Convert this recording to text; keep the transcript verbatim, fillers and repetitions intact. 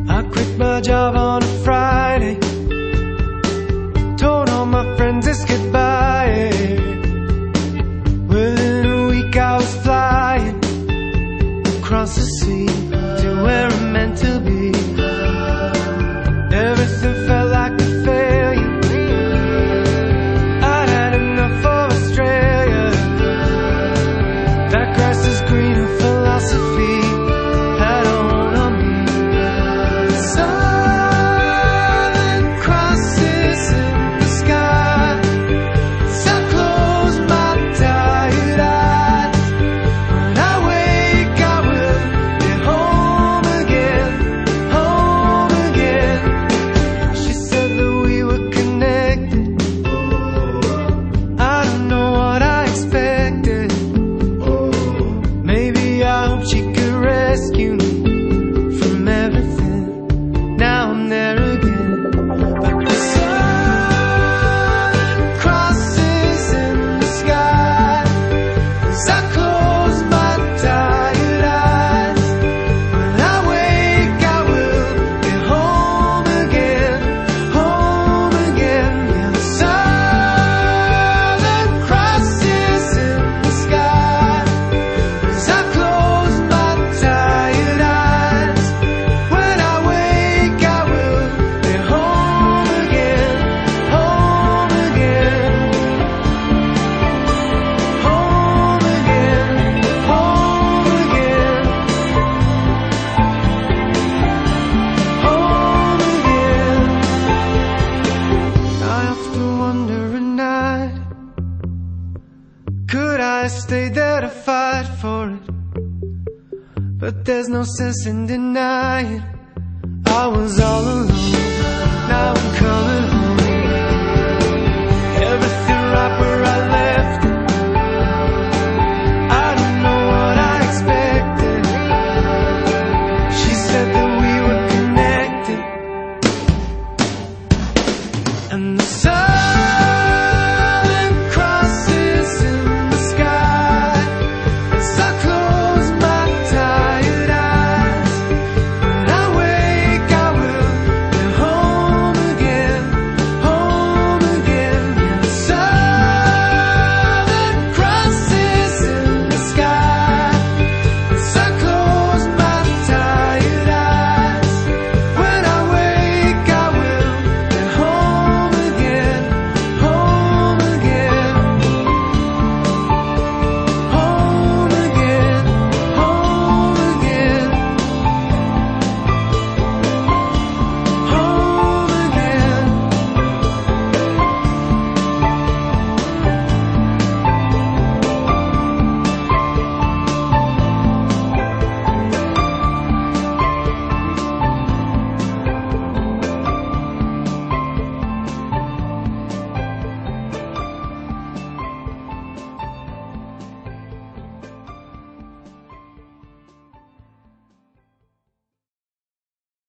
I quit my job on a Friday, told all my friends it's goodbye. Within a week I was flying across the sea to where I'm meant to be. Everything felt like a failure. I'd had enough of Australia. That grass is greener philosophy had a hold on me. Southern crosses in the sky, as I close my tired eyes. When I wake I will be home again, home again. She said that we were connected. I don't know what I expected. Maybe I hope she could rescue me from everything. Now I'm there again. But the sun crosses in the sky as I close my tired eyes. When I wake I will be home again, home again. Yeah, the sun crosses in the sky as I close my tired eyes. When I wake I will be home again, home again. Home again, home again. Home again. I often wonder at night, could I stay there to fight for it? But there's no sense in denying I was all alone. Now I'm coming